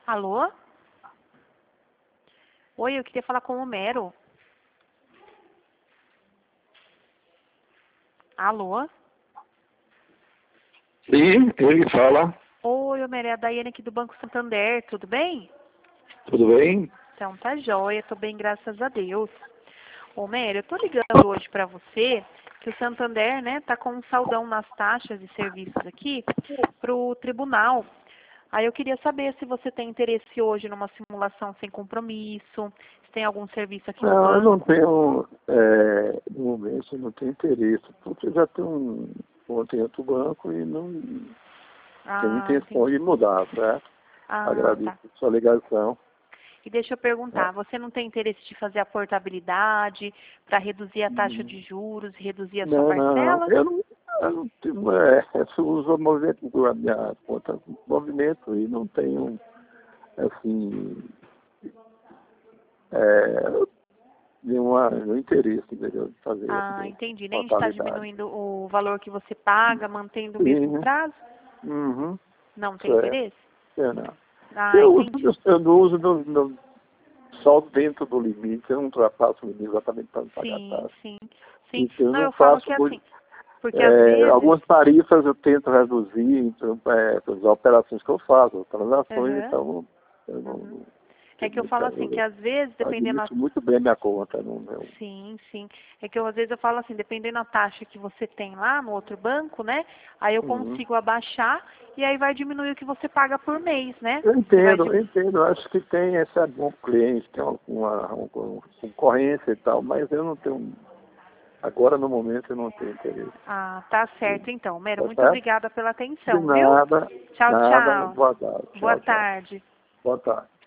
Alô? Oi, eu queria falar com o Homero. Alô? Sim, ele fala. Oi, Homero, é a Daiane aqui do Banco Santander, tudo bem? Tudo bem? Então tá jóia, tô bem, graças a Deus. Homero, eu tô ligando hoje pra você que o Santander, né, tá com um saldão nas taxas de serviços aqui pro tribunal. Aí eu queria saber se você tem interesse hoje numa simulação sem compromisso, se tem algum serviço aqui no Não, eu não banco. tenho, no momento, eu não tenho interesse, porque eu já tenho conta em outro banco e não tenho Ah, intenção entendi. de mudar, certo? Ah, Agradeço tá. a sua ligação. E deixa eu perguntar, Tá? você não tem interesse de fazer a portabilidade para reduzir a taxa Hum, de juros e reduzir a sua Não, parcela? eu não tenho, eu uso o movimento, a minha conta de movimento e não tenho, assim, é, nenhum interesse, entendeu, de fazer Ah, essa entendi. Nem está totalidade. diminuindo o valor que você paga, mantendo o mesmo Sim, prazo? uhum, Não tem certo. interesse? Não. Ah, Eu uso, entendi. eu não uso só dentro do limite, eu não ultrapasso o limite exatamente para não pagar Sim, taxa. sim, sim. Então eu Não, não eu falo que faço é muito. assim, porque às vezes... Algumas tarifas eu tento reduzir, então, as operações que eu faço, as transações, Aham, então eu uhum. não É tenho que eu falo muita. assim, que Eu às vezes, dependendo administro muito bem a minha conta no meu. sim, sim. É que eu, às vezes eu falo assim, dependendo da taxa que você tem lá no outro banco, né? Aí eu Uhum. consigo abaixar e aí vai diminuir o que você paga por mês, né? Eu Você vai entendo, eu diminuir. entendo. Eu acho que tem esse é bom cliente, tem uma concorrência e tal, mas eu não tenho. Agora, no momento, eu não tenho interesse. Ah, tá certo então. Mero, Tá muito certo? obrigada pela De atenção, viu? nada, Tchau, nada. tchau. Boa tarde. Boa Tchau, tchau. tarde. Boa tarde.